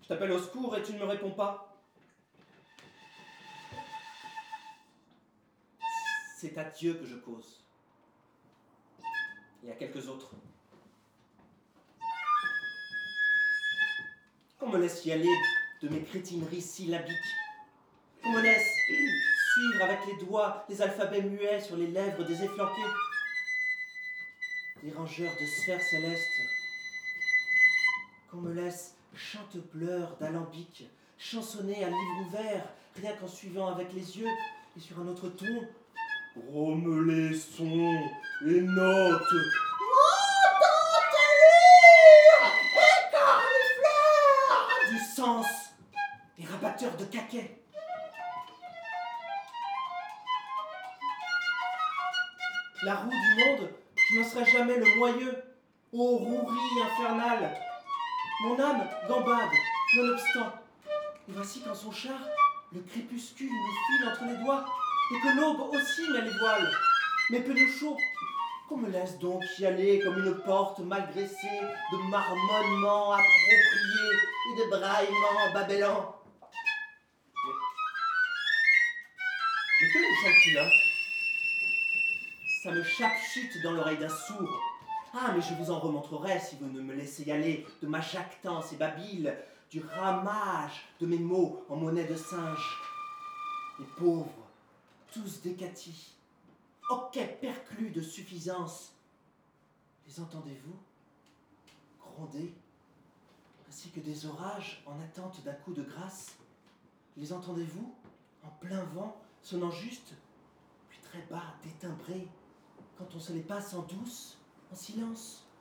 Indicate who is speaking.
Speaker 1: Je t'appelle au secours et tu ne me réponds pas. C'est à Dieu que je cause. Et à quelques autres. Qu'on me laisse y aller de mes crétineries syllabiques. Qu'on me laisse suivre avec les doigts les alphabets muets sur les lèvres des efflanqués. Des rangeurs de sphères célestes. Qu'on me laisse chante-pleurs d'alambic, chansonner à livre ouvert, rien qu'en suivant avec les yeux, et sur un autre ton, grommeler sons et notes. Écart les fleurs du sens et rabatteur de caquet. La roue du monde, je n'en serai jamais le moyeu. Ô rouerie infernale, mon âme gambade, nonobstant. Et voici qu'en son char, le crépuscule nous file entre les doigts, et que l'aube aussi met les voiles. Mais Péluchot, qu'on me laisse donc y aller comme une porte mal graissée de marmonnements appropriés et de braillements babellants. Mais que nous chantes-tu là? Ça me chape-chute dans l'oreille d'un sourd. Ah, mais je vous en remontrerai si vous ne me laissez y aller de ma jactance et babile, du ramage de mes mots en monnaie de singe. Les pauvres, tous décatis, hoquets perclus de suffisance. Les entendez-vous gronder, ainsi que des orages en attente d'un coup de grâce? Les entendez-vous en plein vent, sonnant juste, puis très bas, détimbrés, quand on se les passe en douce, en silence?